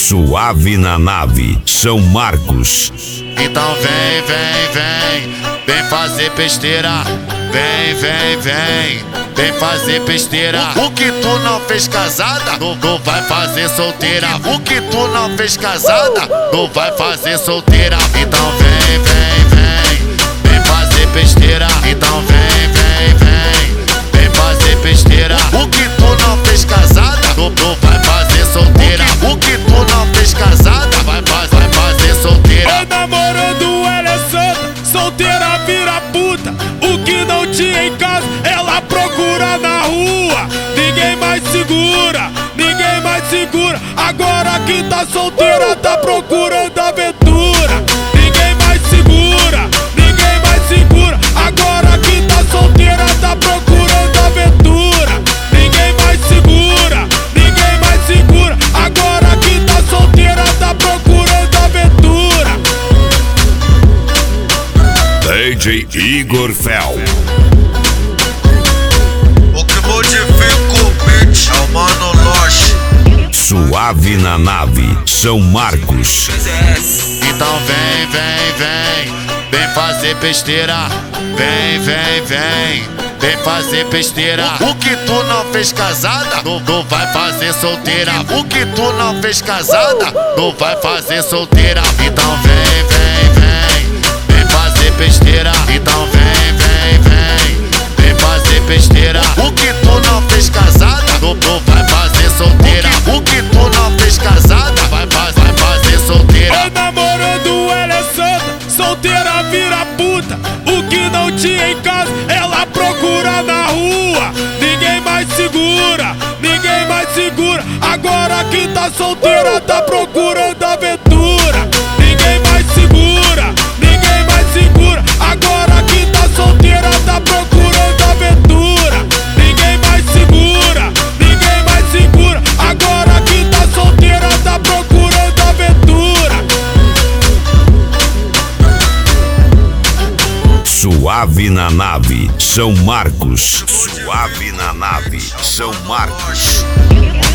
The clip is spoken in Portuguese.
Suave na nave, São Marcos. Então vem fazer besteira. Vem fazer besteira. O que tu não fez casada, tu vai fazer solteira. O que tu não fez casada, tu vai fazer solteira. Então vem fazer besteira. Então vem fazer besteira. O que tu não fez casada, tu vai fazer solteira. O que tu não fez casada, vai fazer solteira. Oi, namorando, ela é santa, solteira vira puta. O que não tinha em casa, ela procura na rua. Ninguém mais segura, ninguém mais segura. Agora que tá solteira, tá procurando aventura. Ninguém mais segura, ninguém mais segura. Agora que tá solteira, tá procurando aventura. Ninguém mais segura, ninguém mais segura. Agora que tá solteira, tá procurando aventura. DJ Igor Fel. O que modifica o beat é o Mano Loche. Suave na nave, São Marcos. Então vem fazer besteira. Vem fazer besteira. O que tu não fez casada, tu vai fazer solteira. O que tu não fez casada, tu vai fazer solteira. Então vem fazer besteira. Então vem fazer besteira. O que tu não fez casada, tu vai fazer solteira. O que tu não fez casada, vai fazer solteira. Oi, namorando, ela é santa, solteira vira puta. O que não tinha em casa, ela procura na rua. Ninguém mais segura, ninguém mais segura. Agora que tá solteira, tá procurando aventura. Ninguém mais segura, ninguém mais segura. Agora que tá solteira, tá procurando aventura. Ninguém mais segura, ninguém mais segura. Agora que tá solteira, tá procurando aventura. Suave na nave, São Marcos. Suave na nave, São Marcos.